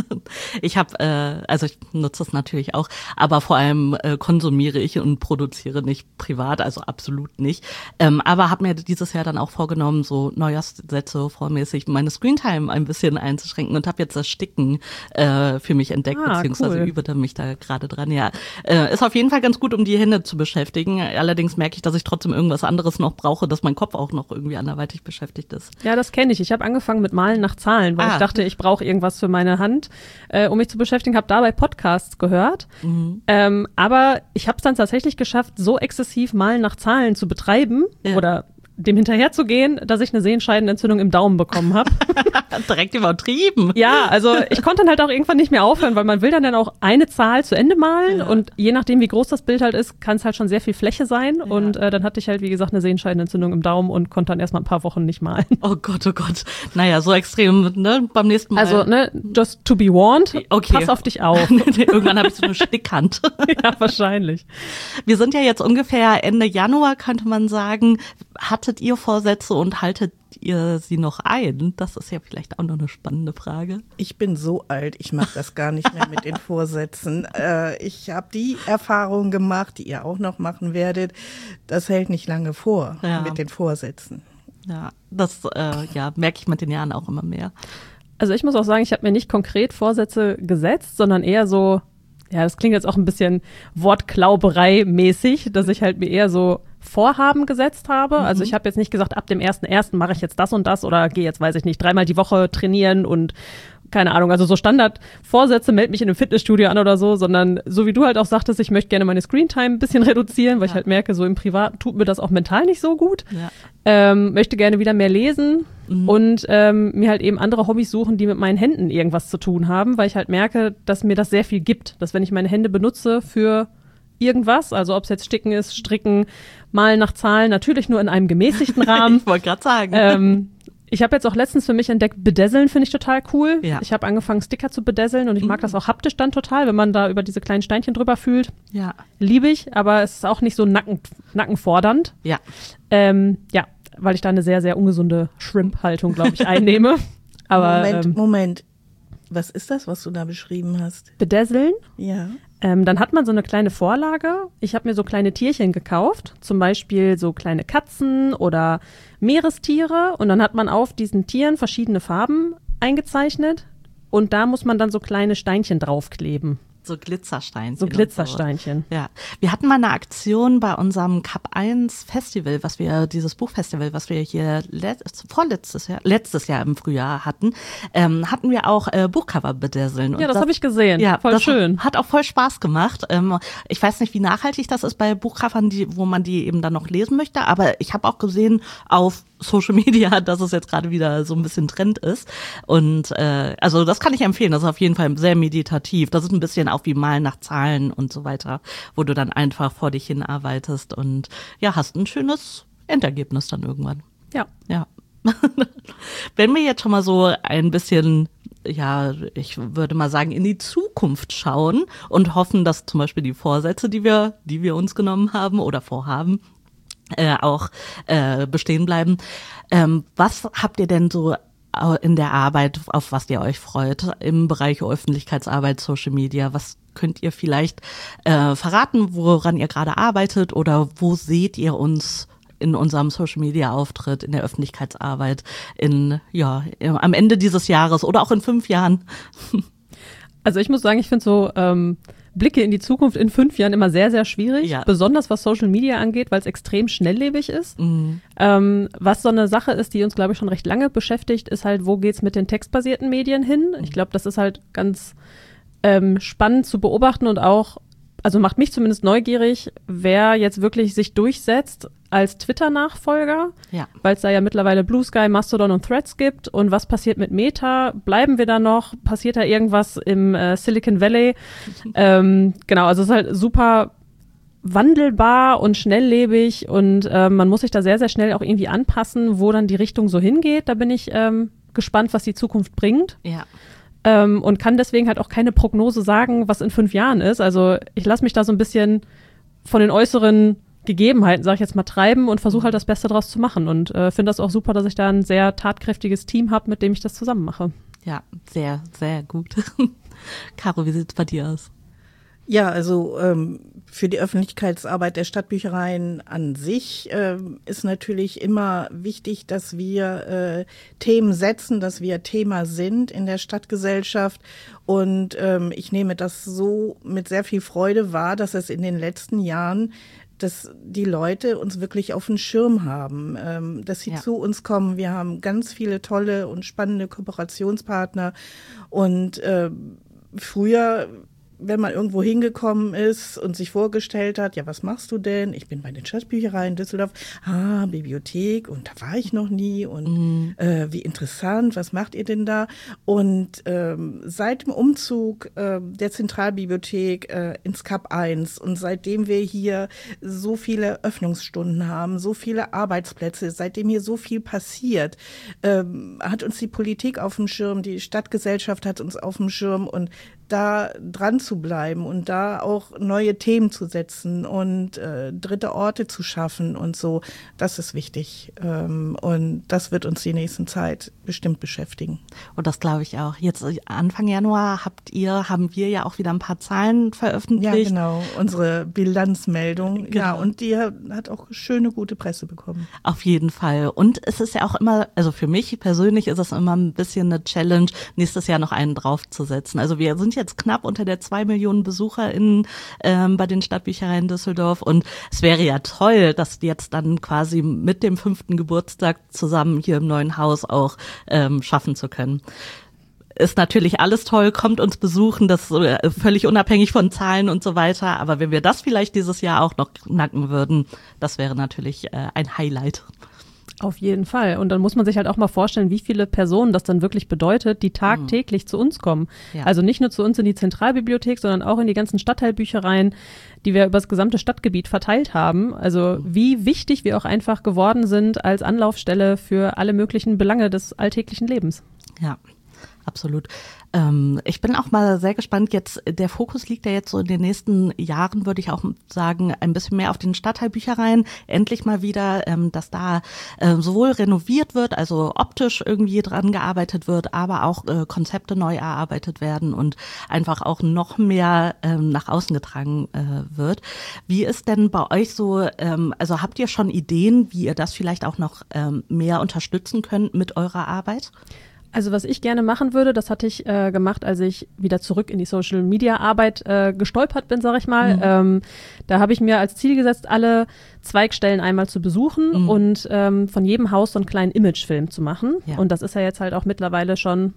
Ich habe, äh, also ich nutze es natürlich auch, aber vor allem äh, konsumiere ich und produziere nicht privat, also absolut nicht. Ähm, aber habe mir dieses Jahr dann auch vorgenommen, so Neujahrssätze vormäßig meine Screentime ein bisschen einzuschränken und habe jetzt das Sticken äh, für mich entdeckt, ah, beziehungsweise cool. übe da mich da gerade dran. Ja, äh, ist auf jeden Fall ganz gut, um die Hände zu beschäftigen. Allerdings merke ich, dass ich trotzdem irgendwas anderes noch brauche, dass mein Kopf auch noch irgendwie anderweitig beschäftigt ist. Ja, das kenne ich. Ich habe angefangen mit Malen nach Zahlen, weil ah. ich dachte, ich brauche irgendwas für meine Hand. Äh, um mich zu beschäftigen, habe dabei Podcasts gehört. Mhm. Ähm, aber ich habe es dann tatsächlich geschafft, so exzessiv Malen nach Zahlen zu betreiben ja. oder dem hinterherzugehen, dass ich eine Sehenscheidenentzündung im Daumen bekommen habe. Direkt übertrieben. Ja, also ich konnte dann halt auch irgendwann nicht mehr aufhören, weil man will dann, dann auch eine Zahl zu Ende malen ja. und je nachdem, wie groß das Bild halt ist, kann es halt schon sehr viel Fläche sein ja. und äh, dann hatte ich halt, wie gesagt, eine Sehenscheidenentzündung im Daumen und konnte dann erstmal ein paar Wochen nicht malen. Oh Gott, oh Gott. Naja, so extrem, ne, beim nächsten Mal. Also, ne, just to be warned, okay. Pass auf dich auf. Irgendwann habe ich so eine Stickhand. Ja, wahrscheinlich. Wir sind ja jetzt ungefähr Ende Januar, könnte man sagen. Hattet ihr Vorsätze und haltet ihr sie noch ein? Das ist ja vielleicht auch noch eine spannende Frage. Ich bin so alt, ich mache das gar nicht mehr mit den Vorsätzen. Äh, ich habe die Erfahrung gemacht, die ihr auch noch machen werdet. Das hält nicht lange vor ja. mit den Vorsätzen. Ja, das äh, ja, merke ich mit den Jahren auch immer mehr. Also ich muss auch sagen, ich habe mir nicht konkret Vorsätze gesetzt, sondern eher so, ja, das klingt jetzt auch ein bisschen Wortklauberei-mäßig, dass ich halt mir eher so Vorhaben gesetzt habe. Mhm. Also ich habe jetzt nicht gesagt, ab dem ersten ersten mache ich jetzt das und das oder gehe jetzt, weiß ich nicht, dreimal die Woche trainieren und keine Ahnung, also so Standardvorsätze, meld mich in einem Fitnessstudio an oder so, sondern so wie du halt auch sagtest, ich möchte gerne meine Screentime ein bisschen reduzieren, weil ja. ich halt merke, so im Privaten tut mir das auch mental nicht so gut. Ja. Ähm, möchte gerne wieder mehr lesen mhm. und ähm, mir halt eben andere Hobbys suchen, die mit meinen Händen irgendwas zu tun haben, weil ich halt merke, dass mir das sehr viel gibt, dass wenn ich meine Hände benutze für irgendwas, also ob es jetzt Sticken ist, Stricken, Malen nach Zahlen, natürlich nur in einem gemäßigten Rahmen. Ich wollte gerade sagen. Ähm, Ich habe jetzt auch letztens für mich entdeckt, Bedesseln finde ich total cool. Ja. Ich habe angefangen, Sticker zu bedesseln und ich mag mhm. das auch haptisch dann total, wenn man da über diese kleinen Steinchen drüber fühlt. Ja. Liebe ich, aber es ist auch nicht so nacken, nackenfordernd. Ja. Ähm, ja, weil ich da eine sehr, sehr ungesunde Shrimp-Haltung, glaube ich, einnehme. Aber, Moment, ähm, Moment. Was ist das, was du da beschrieben hast? Bedesseln? Ja. Ähm, dann hat man so eine kleine Vorlage. Ich habe mir so kleine Tierchen gekauft, zum Beispiel so kleine Katzen oder Meerestiere. Und dann hat man auf diesen Tieren verschiedene Farben eingezeichnet. Und da muss man dann so kleine Steinchen draufkleben. So Glitzersteinchen. So Glitzersteinchen. So. Ja. Wir hatten mal eine Aktion bei unserem Cup eins Festival, was wir, dieses Buchfestival, was wir hier let, vorletztes Jahr, letztes Jahr im Frühjahr hatten, ähm, hatten wir auch äh, Buchcover bedesseln. Ja, das, das habe ich gesehen. Ja, voll das schön. Hat auch voll Spaß gemacht. Ähm, ich weiß nicht, wie nachhaltig das ist bei Buchcovern, die, wo man die eben dann noch lesen möchte, aber ich habe auch gesehen auf Social Media, dass es jetzt gerade wieder so ein bisschen Trend ist. Und äh, also das kann ich empfehlen. Das ist auf jeden Fall sehr meditativ. Das ist ein bisschen auch wie Malen nach Zahlen und so weiter, wo du dann einfach vor dich hin arbeitest und ja, hast ein schönes Endergebnis dann irgendwann. Ja. Ja. Wenn wir jetzt schon mal so ein bisschen, ja, ich würde mal sagen, in die Zukunft schauen und hoffen, dass zum Beispiel die Vorsätze, die wir, die wir uns genommen haben oder vorhaben, Äh, auch äh, bestehen bleiben. Ähm, was habt ihr denn so in der Arbeit, auf was ihr euch freut, im Bereich Öffentlichkeitsarbeit, Social Media? Was könnt ihr vielleicht äh, verraten, woran ihr gerade arbeitet oder wo seht ihr uns in unserem Social Media Auftritt, in der Öffentlichkeitsarbeit, in ja am Ende dieses Jahres oder auch in fünf Jahren? Also ich muss sagen, ich finde so ähm, Blicke in die Zukunft in fünf Jahren immer sehr, sehr schwierig, ja. Besonders was Social Media angeht, weil es extrem schnelllebig ist. Mhm. Ähm, was so eine Sache ist, die uns, glaube ich, schon recht lange beschäftigt, ist halt, wo geht's mit den textbasierten Medien hin? Ich glaube, das ist halt ganz ähm, spannend zu beobachten und auch, also macht mich zumindest neugierig, wer jetzt wirklich sich durchsetzt als Twitter-Nachfolger, ja. Weil es da ja mittlerweile Blue Sky, Mastodon und Threads gibt. Und was passiert mit Meta? Bleiben wir da noch? Passiert da irgendwas im äh, Silicon Valley? ähm, genau, also es ist halt super wandelbar und schnelllebig und äh, man muss sich da sehr, sehr schnell auch irgendwie anpassen, wo dann die Richtung so hingeht. Da bin ich ähm, gespannt, was die Zukunft bringt. Ja. Ähm, und kann deswegen halt auch keine Prognose sagen, was in fünf Jahren ist. Also ich lasse mich da so ein bisschen von den äußeren Gegebenheiten, sage ich jetzt mal, treiben und versuche halt das Beste draus zu machen. Und äh, finde das auch super, dass ich da ein sehr tatkräftiges Team habe, mit dem ich das zusammen mache. Ja, sehr, sehr gut. Caro, wie sieht's bei dir aus? Ja, also ähm, für die Öffentlichkeitsarbeit der Stadtbüchereien an sich ähm, ist natürlich immer wichtig, dass wir äh, Themen setzen, dass wir Thema sind in der Stadtgesellschaft. Und ähm, ich nehme das so mit sehr viel Freude wahr, dass es in den letzten Jahren dass die Leute uns wirklich auf dem Schirm haben, ähm, dass sie ja. zu uns kommen. Wir haben ganz viele tolle und spannende Kooperationspartner. Und äh, früher, wenn man irgendwo hingekommen ist und sich vorgestellt hat, ja, was machst du denn? Ich bin bei den Stadtbüchereien Düsseldorf. Ah, Bibliothek und da war ich noch nie und mhm. äh, wie interessant, was macht ihr denn da? Und ähm, seit dem Umzug äh, der Zentralbibliothek äh, ins Cup eins und seitdem wir hier so viele Öffnungsstunden haben, so viele Arbeitsplätze, seitdem hier so viel passiert, ähm, hat uns die Politik auf dem Schirm, die Stadtgesellschaft hat uns auf dem Schirm und da dran zu bleiben und da auch neue Themen zu setzen und äh, dritte Orte zu schaffen und so, das ist wichtig. Ähm, und das wird uns die nächsten Zeit bestimmt beschäftigen. Und das glaube ich auch. Jetzt Anfang Januar habt ihr, haben wir ja auch wieder ein paar Zahlen veröffentlicht. Ja, genau, unsere Bilanzmeldung. Genau. Ja, und die hat auch schöne, gute Presse bekommen. Auf jeden Fall. Und es ist ja auch immer, also für mich persönlich ist es immer ein bisschen eine Challenge, nächstes Jahr noch einen draufzusetzen. Also wir sind sind jetzt knapp unter der zwei Millionen BesucherInnen ähm, bei den Stadtbüchereien Düsseldorf und es wäre ja toll, dass die jetzt dann quasi mit dem fünften Geburtstag zusammen hier im neuen Haus auch ähm, schaffen zu können. Ist natürlich alles toll, kommt uns besuchen, das ist völlig unabhängig von Zahlen und so weiter. Aber wenn wir das vielleicht dieses Jahr auch noch knacken würden, das wäre natürlich äh, ein Highlight. Auf jeden Fall. Und dann muss man sich halt auch mal vorstellen, wie viele Personen das dann wirklich bedeutet, die tagtäglich mhm. zu uns kommen. Ja. Also nicht nur zu uns in die Zentralbibliothek, sondern auch in die ganzen Stadtteilbüchereien, die wir über das gesamte Stadtgebiet verteilt haben. Also wie wichtig wir auch einfach geworden sind als Anlaufstelle für alle möglichen Belange des alltäglichen Lebens. Ja. Absolut. Ähm, ich bin auch mal sehr gespannt. Jetzt, der Fokus liegt ja jetzt so in den nächsten Jahren, würde ich auch sagen, ein bisschen mehr auf den Stadtteilbüchereien. Endlich mal wieder, ähm, dass da äh, sowohl renoviert wird, also optisch irgendwie dran gearbeitet wird, aber auch äh, Konzepte neu erarbeitet werden und einfach auch noch mehr ähm, nach außen getragen äh, wird. Wie ist denn bei euch so, ähm, also habt ihr schon Ideen, wie ihr das vielleicht auch noch ähm, mehr unterstützen könnt mit eurer Arbeit? Also was ich gerne machen würde, das hatte ich äh, gemacht, als ich wieder zurück in die Social-Media-Arbeit äh, gestolpert bin, sag ich mal. Mhm. Ähm, da habe ich mir als Ziel gesetzt, alle Zweigstellen einmal zu besuchen mhm. und ähm, von jedem Haus so einen kleinen Imagefilm zu machen. Ja. Und das ist ja jetzt halt auch mittlerweile schon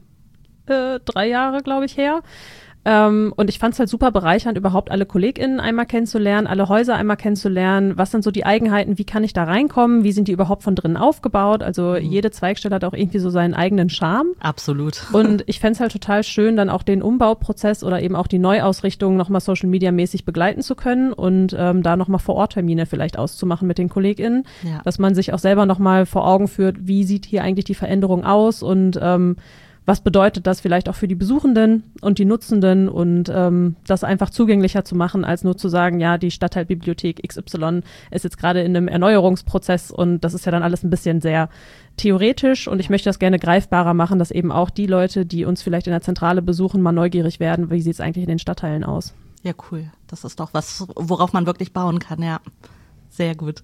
äh, drei Jahre, glaube ich, her. Ähm, und ich fand es halt super bereichernd, überhaupt alle KollegInnen einmal kennenzulernen, alle Häuser einmal kennenzulernen. Was sind so die Eigenheiten? Wie kann ich da reinkommen? Wie sind die überhaupt von drinnen aufgebaut? Also mhm. jede Zweigstelle hat auch irgendwie so seinen eigenen Charme. Absolut. Und ich fände es halt total schön, dann auch den Umbauprozess oder eben auch die Neuausrichtung nochmal Social-Media-mäßig begleiten zu können und ähm, da nochmal Vor-Ort-Termine vielleicht auszumachen mit den KollegInnen, ja. dass man sich auch selber nochmal vor Augen führt, wie sieht hier eigentlich die Veränderung aus und ähm, was bedeutet das vielleicht auch für die Besuchenden und die Nutzenden und ähm, das einfach zugänglicher zu machen, als nur zu sagen, ja, die Stadtteilbibliothek X Y ist jetzt gerade in einem Erneuerungsprozess und das ist ja dann alles ein bisschen sehr theoretisch und ich möchte das gerne greifbarer machen, dass eben auch die Leute, die uns vielleicht in der Zentrale besuchen, mal neugierig werden, wie sieht es eigentlich in den Stadtteilen aus. Ja, cool. Das ist doch was, worauf man wirklich bauen kann, ja. Sehr gut.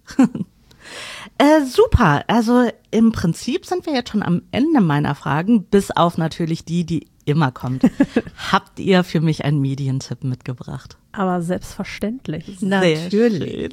Äh, super, also im Prinzip sind wir jetzt schon am Ende meiner Fragen, bis auf natürlich die, die immer kommt. Habt ihr für mich einen Medientipp mitgebracht? Aber selbstverständlich. Natürlich.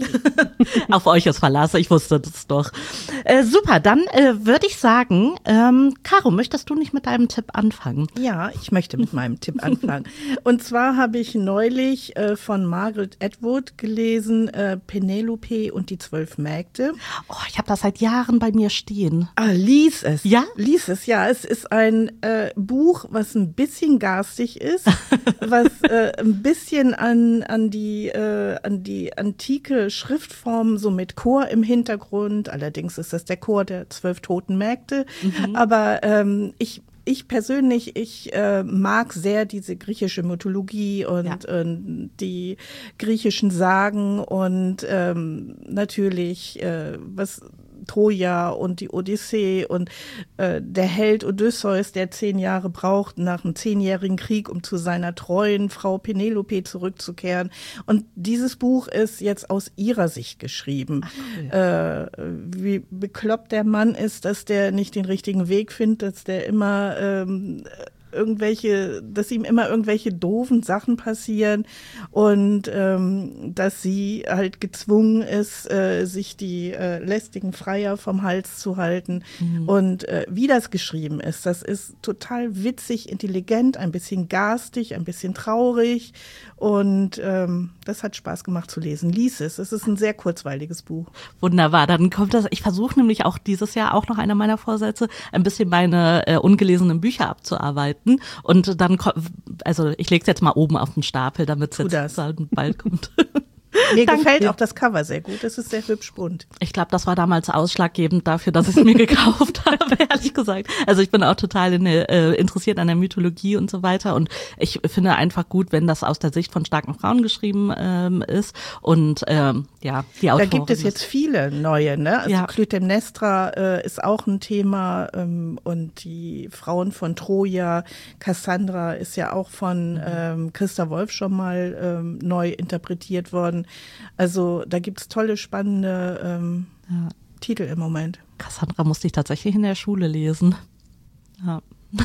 Auf euch ist Verlass, ich wusste das doch. Äh, super, dann äh, würde ich sagen, ähm, Caro, möchtest du nicht mit deinem Tipp anfangen? Ja, ich möchte mit meinem Tipp anfangen. Und zwar habe ich neulich äh, von Margaret Atwood gelesen, äh, Penelope und die zwölf Mägde. Oh, ich habe das seit Jahren bei mir stehen. Ah, lies es. Ja? Lies es, ja. Es ist ein äh, Buch, was ein bisschen garstig ist, was äh, ein bisschen an an die äh, an die antike Schriftform so mit Chor im Hintergrund. Allerdings ist das der Chor der zwölf toten Mägde. Mhm. Aber ähm, ich Ich persönlich, ich äh, mag sehr diese griechische Mythologie und, ja. und die griechischen Sagen und ähm, natürlich äh, was Troja und die Odyssee und äh, der Held Odysseus, der zehn Jahre braucht nach einem zehnjährigen Krieg, um zu seiner treuen Frau Penelope zurückzukehren. Und dieses Buch ist jetzt aus ihrer Sicht geschrieben. Ach, cool. äh, wie bekloppt der Mann ist, dass der nicht den richtigen Weg findet, dass der immer ähm, irgendwelche, dass ihm immer irgendwelche doofen Sachen passieren und ähm, dass sie halt gezwungen ist, äh, sich die äh, lästigen Freier vom Hals zu halten. Mhm. Und äh, wie das geschrieben ist, das ist total witzig, intelligent, ein bisschen garstig, ein bisschen traurig und ähm, das hat Spaß gemacht zu lesen. Lies es, es ist ein sehr kurzweiliges Buch. Wunderbar, dann kommt das, ich versuche nämlich auch dieses Jahr auch noch einer meiner Vorsätze, ein bisschen meine äh, ungelesenen Bücher abzuarbeiten. Und dann, also ich lege es jetzt mal oben auf den Stapel, damit es jetzt bald kommt. Mir gefällt auch das Cover sehr gut, es ist sehr hübsch bunt. Ich glaube, das war damals ausschlaggebend dafür, dass ich es mir gekauft habe, ehrlich gesagt. Also ich bin auch total in der, äh, interessiert an der Mythologie und so weiter und ich finde einfach gut, wenn das aus der Sicht von starken Frauen geschrieben ähm, ist und ähm, ja, die Autorin. Da gibt es jetzt viele neue, ne? Also ja. Clytemnestra äh, ist auch ein Thema ähm, und die Frauen von Troja, Cassandra ist ja auch von ähm, Christa Wolf schon mal ähm, neu interpretiert worden. Also da gibt's tolle, spannende ähm, ja. Titel im Moment. Cassandra musste ich tatsächlich in der Schule lesen. Ja.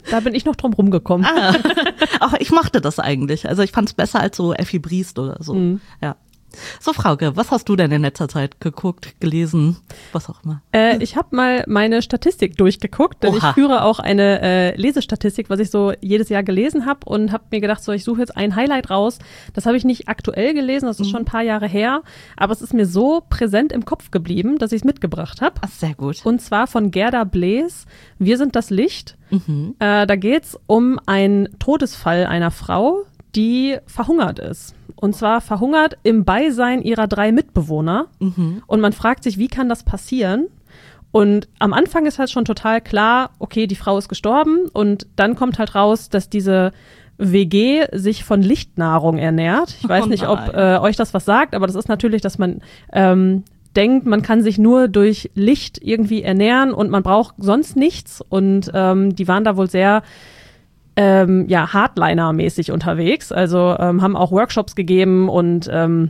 Da bin ich noch drum rumgekommen. Ah, auch ich mochte das eigentlich. Also ich fand es besser als so Effi Briest oder so. Mhm. Ja. So, Frauke, was hast du denn in letzter Zeit geguckt, gelesen, was auch immer? Äh, ich habe mal meine Statistik durchgeguckt, denn Oha. ich führe auch eine äh, Lesestatistik, was ich so jedes Jahr gelesen habe und habe mir gedacht, so ich suche jetzt ein Highlight raus. Das habe ich nicht aktuell gelesen, das ist mhm. schon ein paar Jahre her, aber es ist mir so präsent im Kopf geblieben, dass ich es mitgebracht habe. Ach, sehr gut. Und zwar von Gerda Blees, Wir sind das Licht. Mhm. Äh, da geht's um einen Todesfall einer Frau, die verhungert ist. Und zwar verhungert im Beisein ihrer drei Mitbewohner. Mhm. Und man fragt sich, wie kann das passieren? Und am Anfang ist halt schon total klar, okay, die Frau ist gestorben. Und dann kommt halt raus, dass diese W G sich von Lichtnahrung ernährt. Ich weiß oh nicht, ob äh, euch das was sagt, aber das ist natürlich, dass man ähm, denkt, man kann sich nur durch Licht irgendwie ernähren und man braucht sonst nichts. Und ähm, die waren da wohl sehr Ähm, ja, Hardliner-mäßig unterwegs, also ähm, haben auch Workshops gegeben und ähm,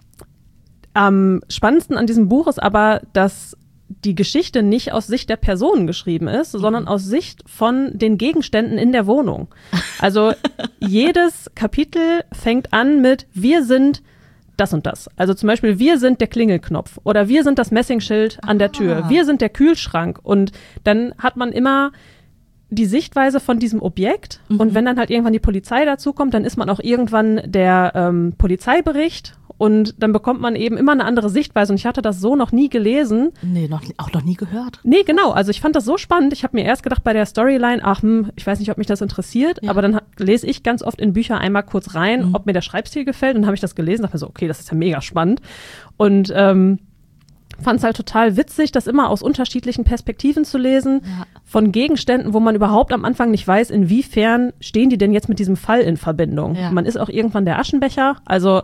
am spannendsten an diesem Buch ist aber, dass die Geschichte nicht aus Sicht der Personen geschrieben ist, mhm. sondern aus Sicht von den Gegenständen in der Wohnung. Also jedes Kapitel fängt an mit wir sind das und das. Also zum Beispiel wir sind der Klingelknopf oder wir sind das Messingschild an der Tür, ah. wir sind der Kühlschrank und dann hat man immer die Sichtweise von diesem Objekt mhm. und wenn dann halt irgendwann die Polizei dazukommt, dann ist man auch irgendwann der ähm, Polizeibericht und dann bekommt man eben immer eine andere Sichtweise und ich hatte das so noch nie gelesen. Nee, noch, auch noch nie gehört. Nee, genau, also ich fand das so spannend, ich habe mir erst gedacht bei der Storyline, ach hm, ich weiß nicht, ob mich das interessiert, ja. aber dann lese ich ganz oft in Bücher einmal kurz rein, mhm. ob mir der Schreibstil gefällt und dann habe ich das gelesen, dachte mir so, okay, das ist ja mega spannend und ähm, fand es halt total witzig, das immer aus unterschiedlichen Perspektiven zu lesen, ja. von Gegenständen, wo man überhaupt am Anfang nicht weiß, inwiefern stehen die denn jetzt mit diesem Fall in Verbindung. Ja. Man ist auch irgendwann der Aschenbecher, also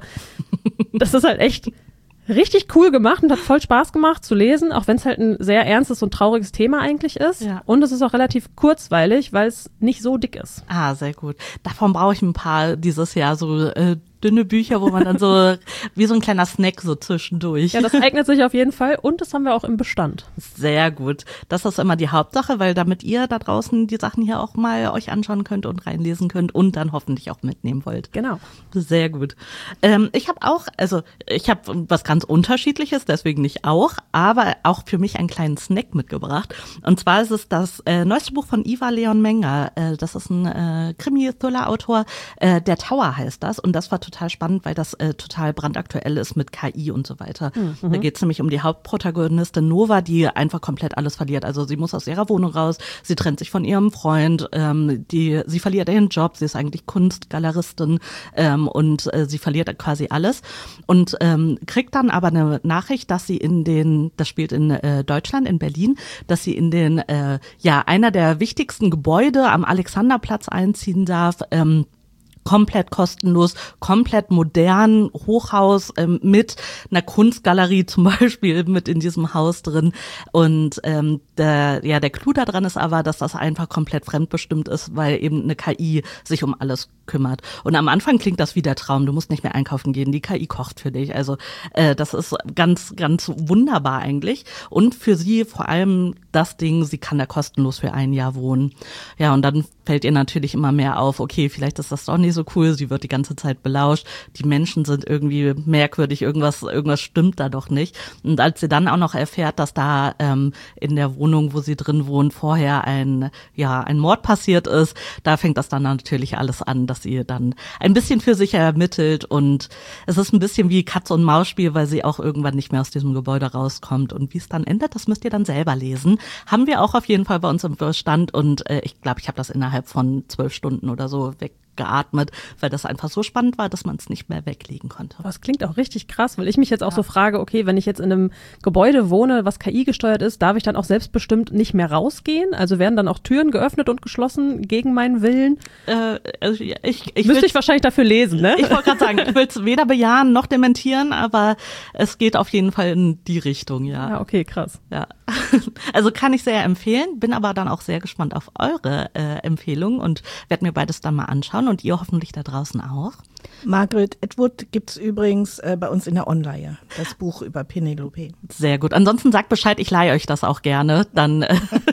das ist halt echt richtig cool gemacht und hat voll Spaß gemacht zu lesen, auch wenn es halt ein sehr ernstes und trauriges Thema eigentlich ist. Ja. Und es ist auch relativ kurzweilig, weil es nicht so dick ist. Ah, sehr gut. Davon brauche ich ein paar dieses Jahr, so äh, dünne Bücher, wo man dann so wie so ein kleiner Snack so zwischendurch. Ja, das eignet sich auf jeden Fall und das haben wir auch im Bestand. Sehr gut. Das ist immer die Hauptsache, weil damit ihr da draußen die Sachen hier auch mal euch anschauen könnt und reinlesen könnt und dann hoffentlich auch mitnehmen wollt. Genau. Sehr gut. Ähm, ich habe auch, also ich habe was ganz Unterschiedliches, deswegen nicht auch, aber auch für mich einen kleinen Snack mitgebracht. Und zwar ist es das äh, neueste Buch von Ivar Leon Menger. Äh, das ist ein äh, Krimi-Thriller-Autor. Äh, Der Tower heißt das und das war total spannend, weil das äh, total brandaktuell ist mit K I und so weiter. Mhm. Da geht es nämlich um die Hauptprotagonistin Nova, die einfach komplett alles verliert. Also sie muss aus ihrer Wohnung raus, sie trennt sich von ihrem Freund, ähm, die, sie verliert ihren Job, sie ist eigentlich Kunstgaleristin ähm, und äh, sie verliert quasi alles und ähm, kriegt dann aber eine Nachricht, dass sie in den, das spielt in äh, Deutschland, in Berlin, dass sie in den, äh, ja, einer der wichtigsten Gebäude am Alexanderplatz einziehen darf, ähm, komplett kostenlos, komplett modern, Hochhaus ähm, mit einer Kunstgalerie zum Beispiel mit in diesem Haus drin. Und ähm, der, ja, der Clou daran ist aber, dass das einfach komplett fremdbestimmt ist, weil eben eine K I sich um alles kümmert. Und am Anfang klingt das wie der Traum. Du musst nicht mehr einkaufen gehen, die K I kocht für dich. Also äh, das ist ganz, ganz wunderbar eigentlich. Und für sie vor allem das Ding, sie kann da kostenlos für ein Jahr wohnen. Ja, und dann fällt ihr natürlich immer mehr auf, okay, vielleicht ist das doch nicht so cool, sie wird die ganze Zeit belauscht, die Menschen sind irgendwie merkwürdig, irgendwas irgendwas stimmt da doch nicht. Und als sie dann auch noch erfährt, dass da ähm, in der Wohnung, wo sie drin wohnt, vorher ein ja ein Mord passiert ist, da fängt das dann natürlich alles an, dass sie dann ein bisschen für sich ermittelt und es ist ein bisschen wie Katz- und Maus-Spiel, weil sie auch irgendwann nicht mehr aus diesem Gebäude rauskommt und wie es dann endet, das müsst ihr dann selber lesen. Haben wir auch auf jeden Fall bei uns im Bestand und äh, ich glaube, ich habe das innerhalb von zwölf Stunden oder so weggeatmet, weil das einfach so spannend war, dass man es nicht mehr weglegen konnte. Das klingt auch richtig krass, weil ich mich jetzt auch ja. so frage, okay, wenn ich jetzt in einem Gebäude wohne, was K I gesteuert ist, darf ich dann auch selbstbestimmt nicht mehr rausgehen? Also werden dann auch Türen geöffnet und geschlossen gegen meinen Willen? Äh, also ich, ich Müsste ich wahrscheinlich dafür lesen, ne? Ich wollte gerade sagen, ich will es weder bejahen noch dementieren, aber es geht auf jeden Fall in die Richtung, ja. Ja, okay, krass. Ja. Also kann ich sehr empfehlen, bin aber dann auch sehr gespannt auf eure äh, Empfehlungen und werde mir beides dann mal anschauen und ihr hoffentlich da draußen auch. Margaret Atwood gibt's übrigens äh, bei uns in der Online, das Buch über Penelope. Sehr gut. Ansonsten sagt Bescheid, ich leihe euch das auch gerne. Dann äh,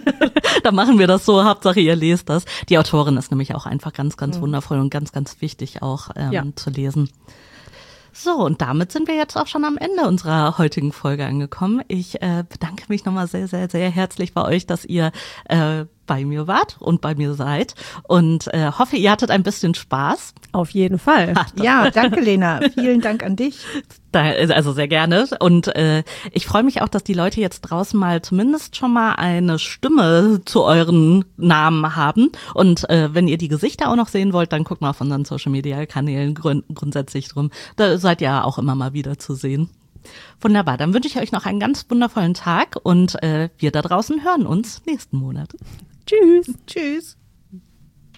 Dann machen wir das so, Hauptsache ihr lest das. Die Autorin ist nämlich auch einfach ganz, ganz mhm. wundervoll und ganz, ganz wichtig auch ähm, ja. zu lesen. So, und damit sind wir jetzt auch schon am Ende unserer heutigen Folge angekommen. Ich äh, bedanke mich nochmal sehr, sehr, sehr herzlich bei euch, dass ihr äh, bei mir wart und bei mir seid und äh, hoffe, ihr hattet ein bisschen Spaß. Auf jeden Fall. Ja, danke Lena. Vielen Dank an dich. Da, also sehr gerne. Und äh, ich freue mich auch, dass die Leute jetzt draußen mal zumindest schon mal eine Stimme zu euren Namen haben. Und äh, wenn ihr die Gesichter auch noch sehen wollt, dann guckt mal auf unseren Social-Media-Kanälen grund- grundsätzlich drum. Da seid ihr ja auch immer mal wieder zu sehen. Wunderbar, dann wünsche ich euch noch einen ganz wundervollen Tag und äh, wir da draußen hören uns nächsten Monat. Tschüss. Tschüss.